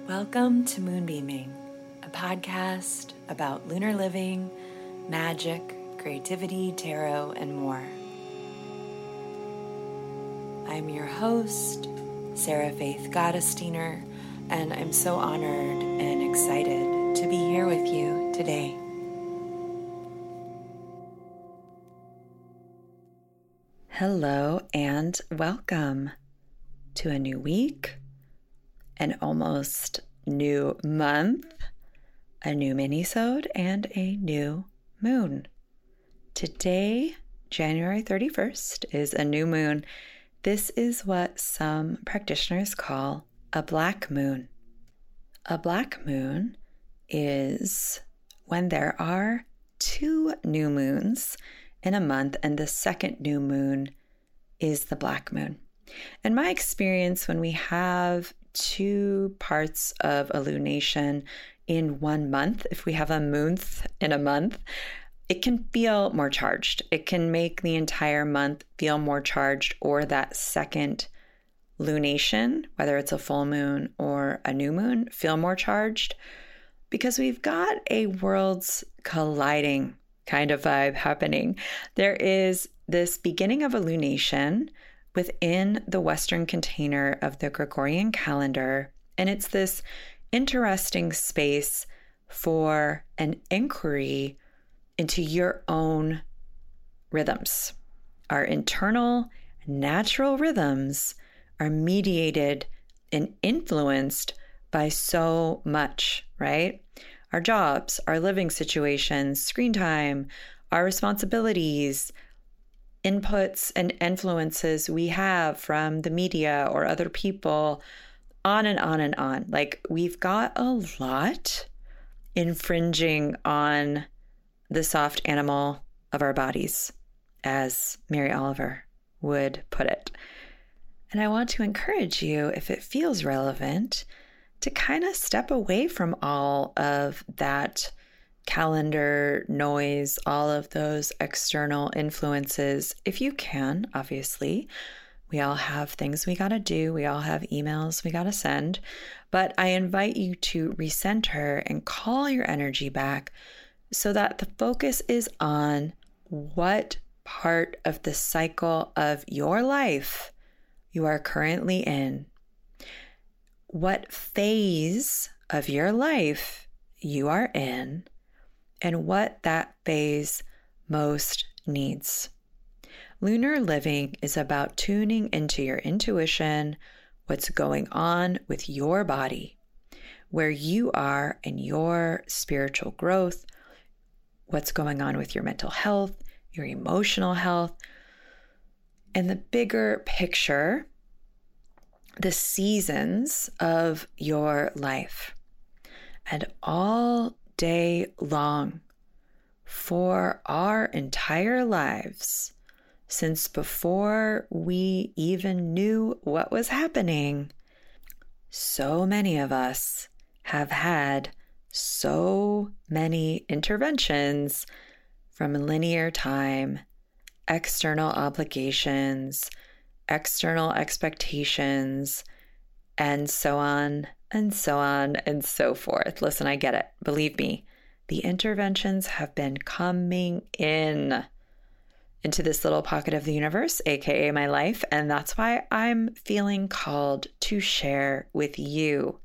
Welcome to Moonbeaming, a podcast about lunar living, magic, creativity, tarot, and more. I'm your host, Sarah Faith Gottesdiener, and I'm so honored and excited to be here with you today. Hello and welcome to a new week, an almost new month, a new mini-sode, and a new moon. Today, January 31st, is a new moon. This is what some practitioners call a black moon. A black moon is when there are two new moons in a month, and the second new moon is the black moon. In my experience, when we have two parts of a lunation in 1 month, if we have a month in a month, it can feel more charged. It can make the entire month feel more charged, or that second lunation, whether it's a full moon or a new moon, feel more charged, because we've got a worlds colliding kind of vibe happening. There is this beginning of a lunation within the Western container of the Gregorian calendar, and it's this interesting space for an inquiry into your own rhythms. Our internal natural rhythms are mediated and influenced by so much, right? Our jobs, our living situations, screen time, our responsibilities, inputs and influences we have from the media or other people, on and on and on. Like, we've got a lot infringing on the soft animal of our bodies, as Mary Oliver would put it. And I want to encourage you, if it feels relevant, to kind of step away from all of that calendar noise, all of those external influences, if you can. Obviously, we all have things we got to do. We all have emails we got to send. But I invite you to recenter and call your energy back so that the focus is on what part of the cycle of your life you are currently in. What phase of your life you are in, and what that phase most needs. Lunar living is about tuning into your intuition, what's going on with your body, where you are in your spiritual growth, what's going on with your mental health, your emotional health, and the bigger picture, the seasons of your life. And all day long, for our entire lives, since before we even knew what was happening, so many of us have had so many interventions from linear time, external obligations, external expectations, and so on and so on and so forth. Listen, I get it. Believe me, the interventions have been coming into this little pocket of the universe, aka my life, and that's why I'm feeling called to share with you.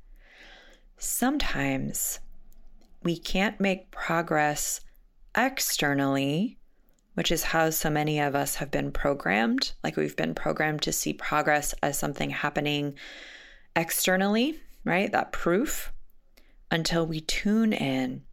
Sometimes we can't make progress externally, which is how so many of us have been programmed. Like, we've been programmed to see progress as something happening externally, right? That proof, until we tune in,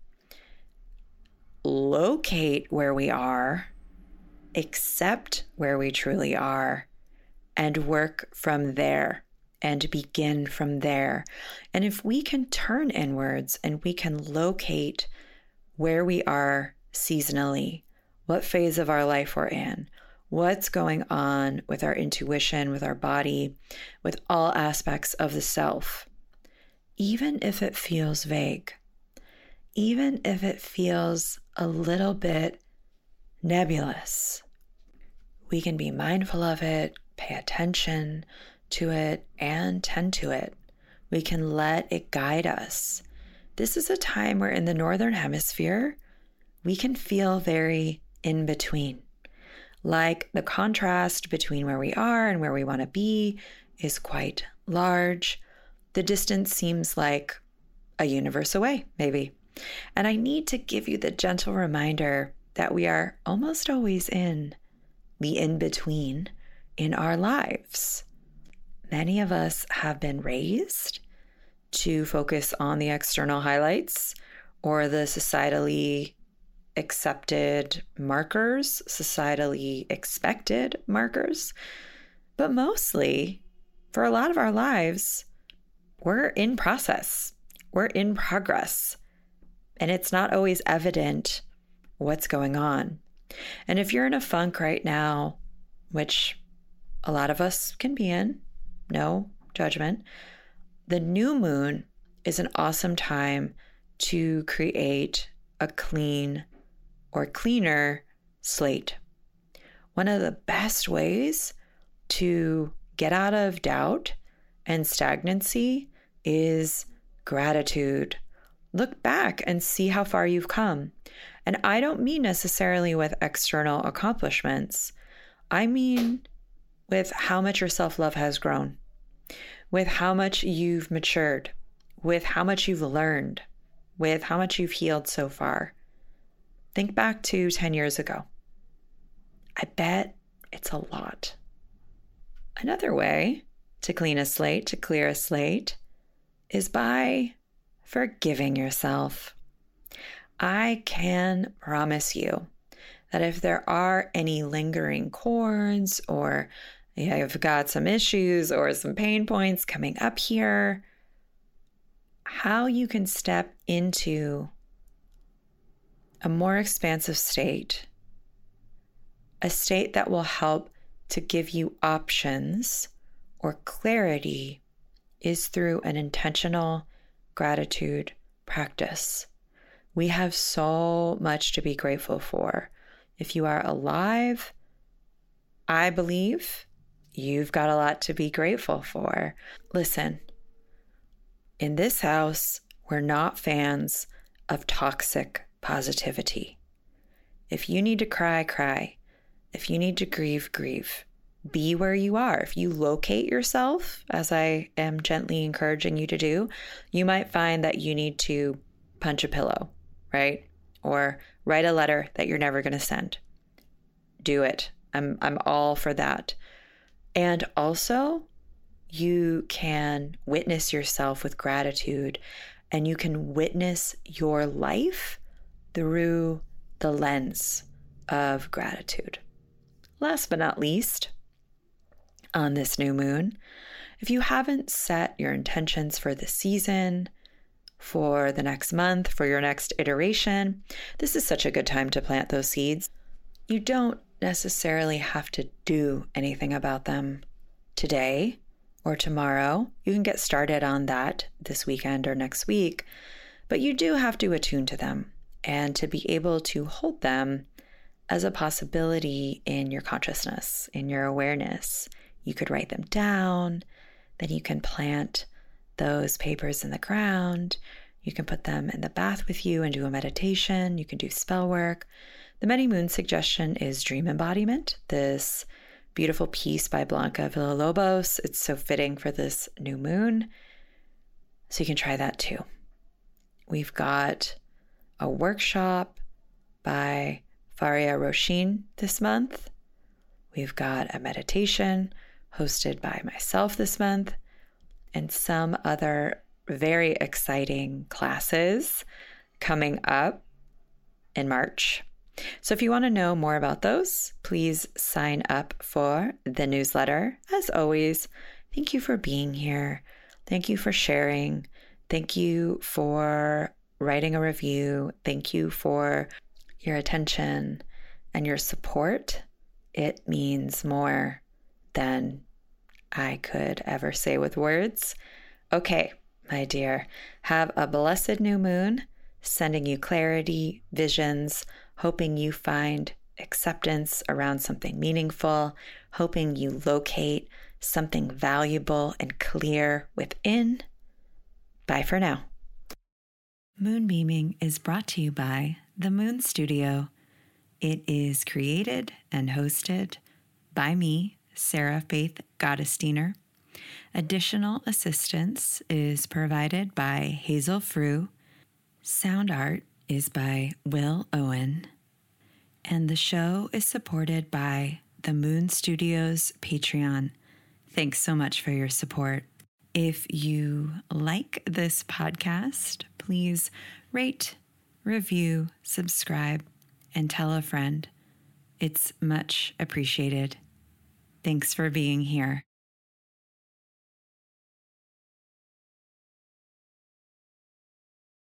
locate where we are, accept where we truly are, and work from there and begin from there. And if we can turn inwards and we can locate where we are seasonally, what phase of our life we're in, what's going on with our intuition, with our body, with all aspects of the self, even if it feels vague, even if it feels a little bit nebulous, we can be mindful of it, pay attention to it, and tend to it We can let it guide us. This is a time where in the Northern Hemisphere, we can feel very in between. Like the contrast between where we are and where we want to be is quite large. The distance seems like a universe away, maybe. And I need to give you the gentle reminder that we are almost always in the in-between in our lives. Many of us have been raised to focus on the external highlights or the societally accepted markers, societally expected markers. But mostly, for a lot of our lives, we're in process. We're in progress. And it's not always evident what's going on. And if you're in a funk right now, which a lot of us can be in, no judgment, the new moon is an awesome time to create a clean or cleaner slate. One of the best ways to get out of doubt and stagnancy is gratitude. Look back and see how far you've come. And I don't mean necessarily with external accomplishments. I mean with how much your self-love has grown, with how much you've matured, with how much you've learned, with how much you've healed so far. Think back to 10 years ago. I bet it's a lot. Another way to clean a slate, to clear a slate, is by forgiving yourself. I can promise you that if there are any lingering cords or you've got some issues or some pain points coming up here, how you can step into a more expansive state, a state that will help to give you options or clarity, is through an intentional gratitude practice. We have so much to be grateful for. If you are alive, I believe you've got a lot to be grateful for. Listen, in this house, we're not fans of toxic positivity. If you need to cry, cry. If you need to grieve, grieve. Be where you are. If you locate yourself, as I am gently encouraging you to do, you might find that you need to punch a pillow, right? Or write a letter that you're never going to send. Do it. I'm all for that. And also, you can witness yourself with gratitude, and you can witness your life through the lens of gratitude. Last but not least, on this new moon, if you haven't set your intentions for the season, for the next month, for your next iteration, this is such a good time to plant those seeds. You don't necessarily have to do anything about them today or tomorrow. You can get started on that this weekend or next week, but you do have to attune to them and to be able to hold them as a possibility in your consciousness, in your awareness. You could write them down, then you can plant those papers in the ground. You can put them in the bath with you and do a meditation. You can do spell work. The Many Moons suggestion is Dream Embodiment, this beautiful piece by Blanca Villalobos. It's so fitting for this new moon. So you can try that too. We've got a workshop by Faria Roshin this month. We've got a meditation hosted by myself this month, and some other very exciting classes coming up in March. So if you want to know more about those, please sign up for the newsletter. As always, thank you for being here. Thank you for sharing. Thank you for writing a review. Thank you for your attention and your support. It means more than I could ever say with words. Okay, my dear, have a blessed new moon, sending you clarity, visions, hoping you find acceptance around something meaningful, hoping you locate something valuable and clear within. Bye for now. Moonbeaming is brought to you by The Moon Studio. It is created and hosted by me, Sarah Faith Gottesdiener. Additional assistance is provided by Hazel Frew. Sound art is by Will Owen. And the show is supported by the Moon Studio's Patreon. Thanks so much for your support. If you like this podcast, please rate, review, subscribe, and tell a friend. It's much appreciated. Thanks for being here.